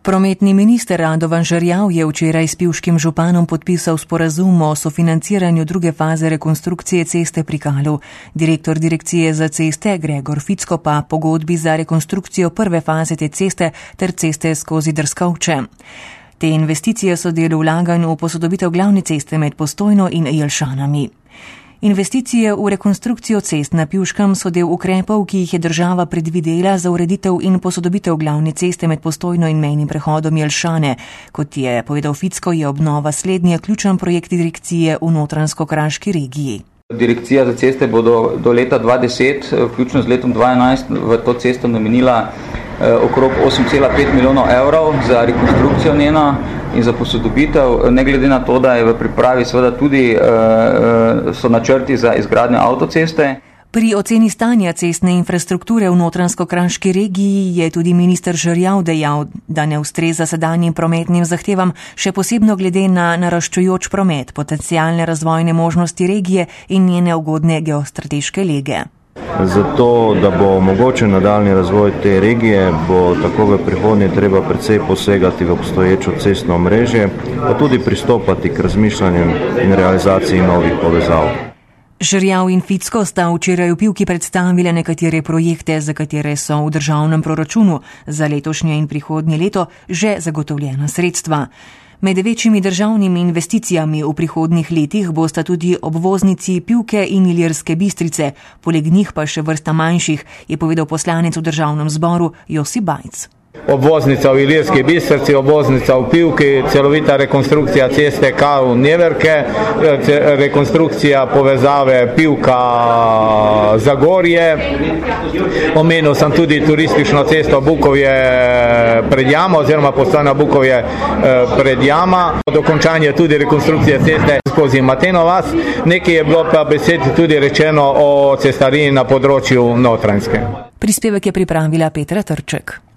Prometni minister Radovan Žerjav je včeraj s pivškim županom podpisal sporazum o sofinanciranju druge faze rekonstrukcije ceste pri Kalu. Direktor direkcije za ceste Gregor Ficko pa pogodbi za rekonstrukcijo prve faze te ceste ter ceste skozi Drskovče. Te investicije so del vlaganj v posodobitev glavne ceste med Postojno in Jelšanami. Investicije v rekonstrukcijo cest na Pivškem so del ukrepov, ki jih je država predvidela za ureditev in posodobitev glavne ceste med Postojno in mejnim prehodom Jelšane. Kot je povedal Ficko, je obnova slednje ključen projekt direkcije v Notranjsko-Kraški regiji. Direkcija za ceste bo do leta 2010, vključno z letom 2011, v to cesto namenila okrog 8,5 milijonov evrov za rekonstrukcijo njena in za posodobitev, ne glede na to, da je v pripravi seveda tudi so načrti za izgradnjo avtoceste. Pri oceni stanja cestne infrastrukture v Notranjsko-Kraški regiji je tudi minister Žerjav dejal, da ne ustreza sedanjim prometnim zahtevam, še posebno glede na naraščujoč promet, potencialne razvojne možnosti regije in njene ugodne geostrateške lege. Zato, da bo omogočen nadaljni razvoj te regije, bo tako v prihodnje treba precej posegati v obstoječo cestno omrežje, pa tudi pristopati k razmišljanju in realizaciji novih povezav. Žerjav in Ficko sta včeraj v Pivki predstavili nekatere projekte, za katere so v državnem proračunu za letošnje in prihodnje leto že zagotovljena sredstva. Med večjimi državnimi investicijami v prihodnjih letih bosta tudi obvoznici Pivke in Ilirske Bistrice, poleg njih pa še vrsta manjših, je povedal poslanec v državnem zboru Josip Bajc. Obvoznica v Ilirski Bistrici, obvoznica v Pivki, celovita rekonstrukcija ceste Kal-Neverke, rekonstrukcija povezave Pivka-Zagorje. Omenil sem tudi turistično cesto Bukovje pred Jama oziroma Postojna Bukovje pred Jama. Dokončanje tudi rekonstrukcije ceste skozi Mateno vas. Nekaj je bilo pa besed tudi rečeno o cestarini na področju Notranjske. Prispevek je pripravila Petra Trček.